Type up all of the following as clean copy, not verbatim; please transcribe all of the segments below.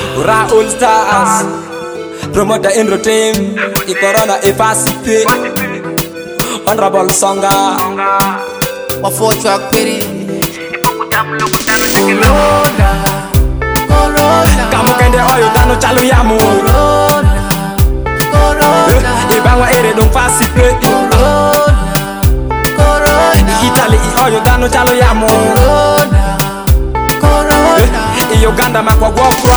Raoul Stars, promoter in routine, I corona e pacifié. Honorable Songa, my four-track pity. Kamu kende oyo dano chalu yamu. Ibangwa ere dum pacifié. Italy oyo dano chalu yamu. Uganda makwa gwokwa.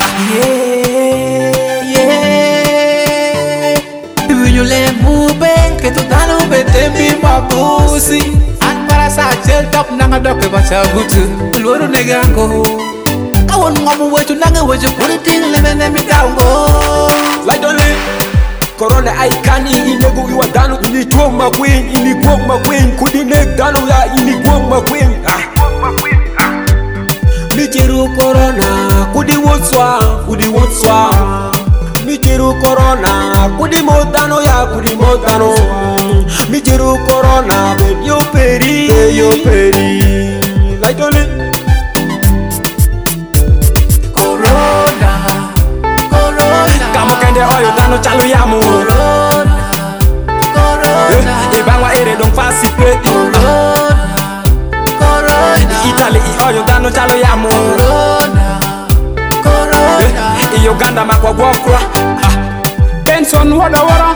Yule mube que tu dano bete mi mabusi. An para sa gel top nanga doke bacha gutu. Loro negango. Kawon ngomu wetu nanga weju puri ting lemene mi daungo. Like only corona I kani inegu iwa dano ini goma queen kudi nek dano ya ini goma queen. Michiru corona kudi wotswa. Michiru corona kudi modano ya kudi modano. Michiru corona be yo peri. Like only Corona. Kamu kende oyo dano chalu yamu. Corona. Ibangwa ere dum pacifié. Italy oyo dano chalu yamu. Uganda makwa gwokwa. Benson wada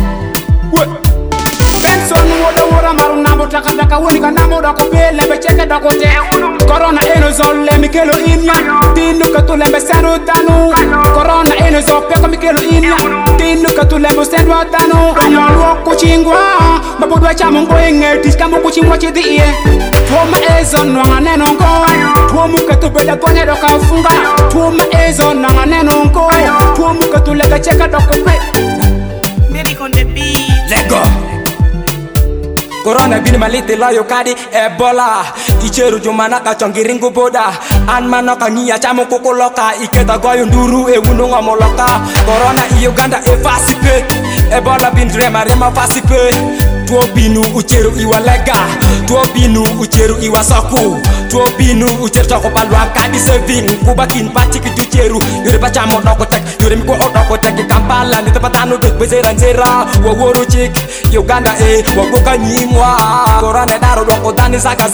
Benson wada maru nambo taka woni ka nambo dako pele be cheke dako te. Corona eno zolle mikelo inya. Tinu katu lembe senu danu. Corona eno zoppe ko mikelo inya. Tinu katu lembe senu danu. Romalo kuchingwa. Mabudwa chamu ngoenge tiskamu kuchingwa chidi ye. Tuoma ezon wanga neno ngo. Tuomu katu beda kone doka funga. Tuoma ezon wanga neno ngo. Tuomu katu lembe cheke dako pe. Baby on the beat. Let go. Corona bini malite layo kadi Ebola. Icheru jumana ka chongiringu boda. Anmano ka ngia chamu kukoloka. Iketa goyo nduru e wununga moloka. Corona i Uganda e pacifié. Ebola bin rema pacifié. Tuo binu ucheru iwa lega. Tuo binu ucheru iwa soku. Tuo binu ucheru choko palwa kadi saving. Kubakin pachi kitu cheru. Yore pacha mo doko tek. Yore miko odoko tek. Kampala nite patano dek bezera nzera. Waworo chik Uganda e wagoka nyimwa. Corona daro doko dani zaga.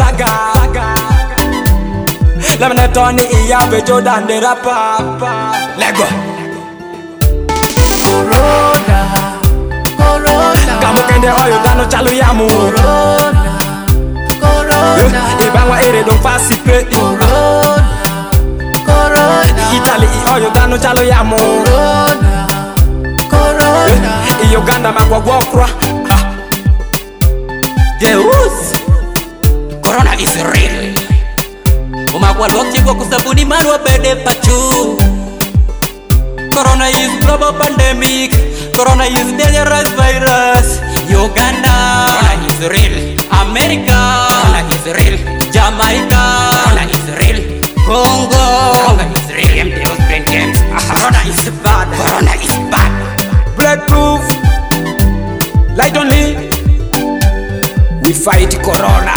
Lemne toni iya bejo dande rapa. Lego Corona. Kamu kende oyo dano chalu yamu. Ibangwa ere dum pacifié. Italy oyo dano chalu yamu. Uganda makwa gwokwa. Deus, Corona is real. Umakwa lwak chiko kusabuni marwa bede pachu. Corona is global pandemic. Corona is dangerous virus. Uganda, Corona is real. America, Corona is real. Jamaica, Corona is real. Congo, Corona is real. Deus brain games. Corona is bad. Corona is bad. Breakproof. Light only. We fight Corona.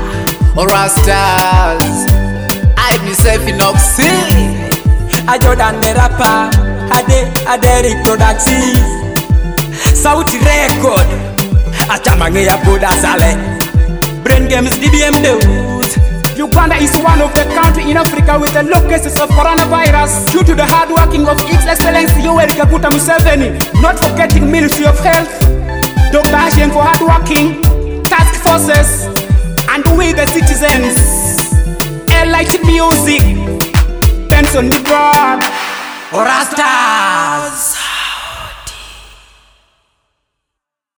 Rastas. I myself in Oxy. Ajo dande rapa. Ade production. Sauti record. Achamange ya boda sale. Brain games DBM Deus. Uganda is one of the countries in Africa with the low cases of coronavirus due to the hard working of His Excellency Yoweri Kaguta Museveni, not forgetting Ministry of Health, Dr. Hashem for hard working, task forces, and we the citizens. Light music, Benson the God. Rastas.